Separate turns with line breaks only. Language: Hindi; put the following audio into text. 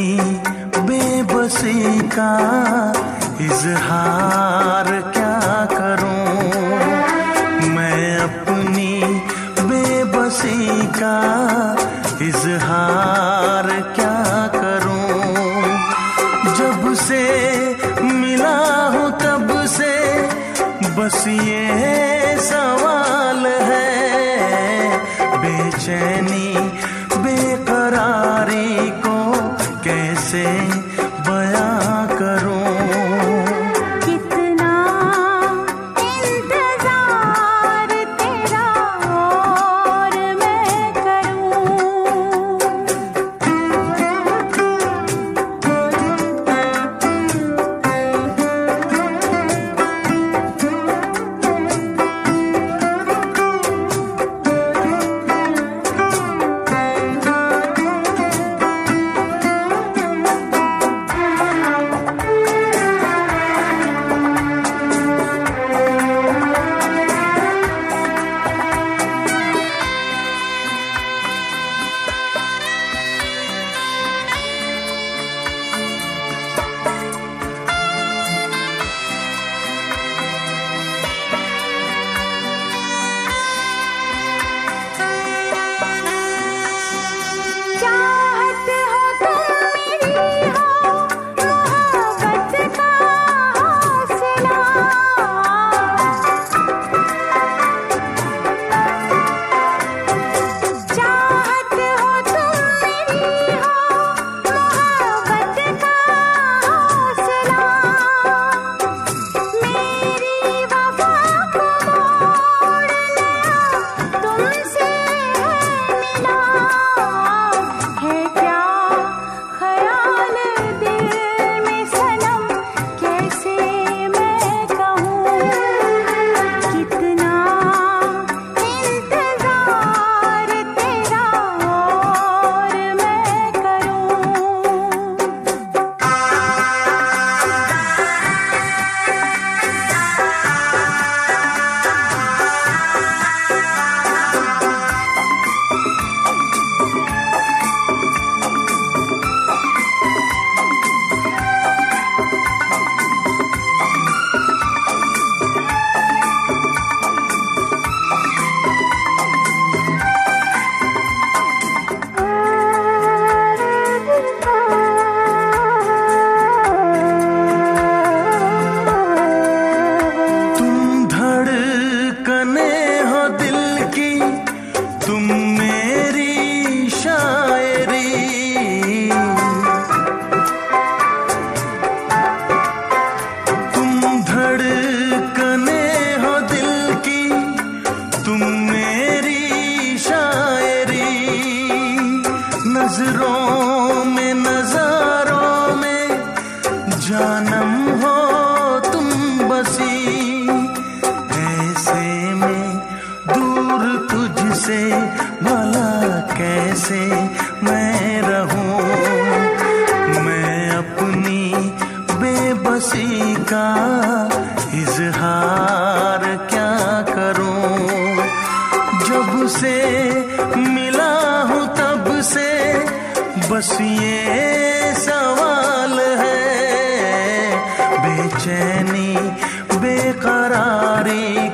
बेबसी का इजहार क्या करूं, मैं अपनी बेबसी का इजहार क्या करूं। जब से मिला हूं तब से बस ये सवाल है, बेचैनी बेकरारी को कैसे बयां करूं। नजरों में नजारों में जानम हो तुम बसी, ऐसे में दूर तुझसे भला कैसे मैं रहूं। मैं अपनी बेबसी का इजहार क्या करूं। जब से मिला हूं तब से बस ये सवाल है, बेचैनी बेकरारी